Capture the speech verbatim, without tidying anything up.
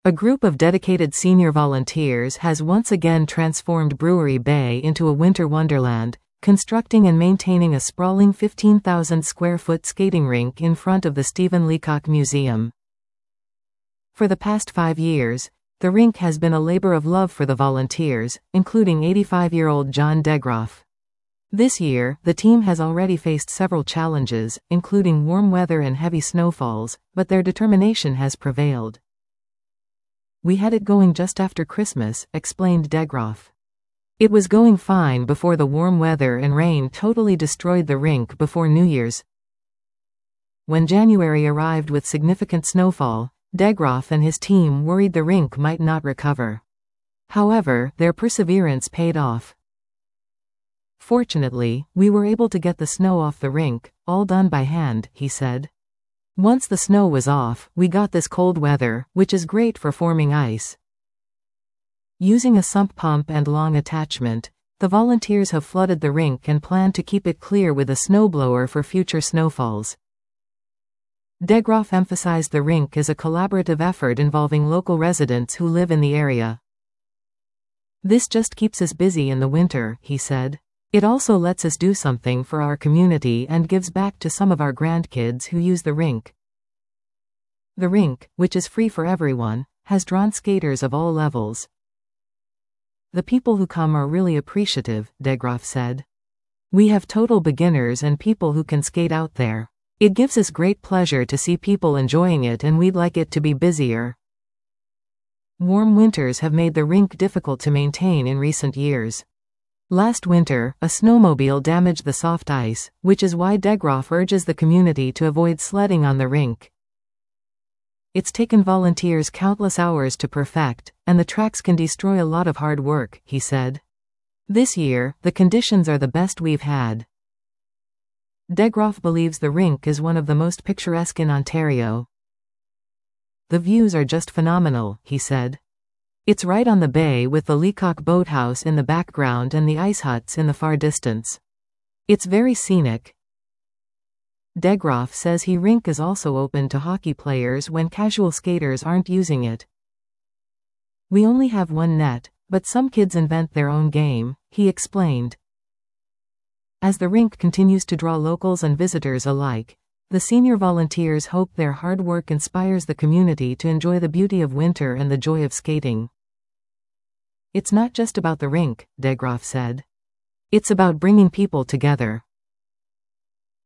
A group of dedicated senior volunteers has once again transformed Brewery Bay into a winter wonderland, constructing and maintaining a sprawling fifteen thousand square foot skating rink in front of the Stephen Leacock Museum. For the past five years, the rink has been a labor of love for the volunteers, including eighty-five-year-old John Degroff. This year, the team has already faced several challenges, including warm weather and heavy snowfalls, but their determination has prevailed. "We had it going just after Christmas," explained Degroff. "It was going fine before the warm weather and rain totally destroyed the rink before New Year's." When January arrived with significant snowfall, Degroff and his team worried the rink might not recover. However, their perseverance paid off. "Fortunately, we were able to get the snow off the rink, all done by hand," he said. "Once the snow was off, we got this cold weather, which is great for forming ice." Using a sump pump and long attachment, the volunteers have flooded the rink and plan to keep it clear with a snowblower for future snowfalls. Degroff emphasized the rink is a collaborative effort involving local residents who live in the area. "This just keeps us busy in the winter," he said. "It also lets us do something for our community and gives back to some of our grandkids who use the rink." The rink, which is free for everyone, has drawn skaters of all levels. "The people who come are really appreciative," Degroff said. "We have total beginners and people who can skate out there. It gives us great pleasure to see people enjoying it, and we'd like it to be busier." Warm winters have made the rink difficult to maintain in recent years. Last winter, a snowmobile damaged the soft ice, which is why Degroff urges the community to avoid sledding on the rink. "It's taken volunteers countless hours to perfect, and the tracks can destroy a lot of hard work," he said. "This year, the conditions are the best we've had." Degroff believes the rink is one of the most picturesque in Ontario. "The views are just phenomenal," he said. "It's right on the bay with the Leacock Boathouse in the background and the ice huts in the far distance. It's very scenic." Degroff says he rink is also open to hockey players when casual skaters aren't using it. "We only have one net, but some kids invent their own game," he explained. As the rink continues to draw locals and visitors alike, the senior volunteers hope their hard work inspires the community to enjoy the beauty of winter and the joy of skating. "It's not just about the rink," Degroff said. "It's about bringing people together.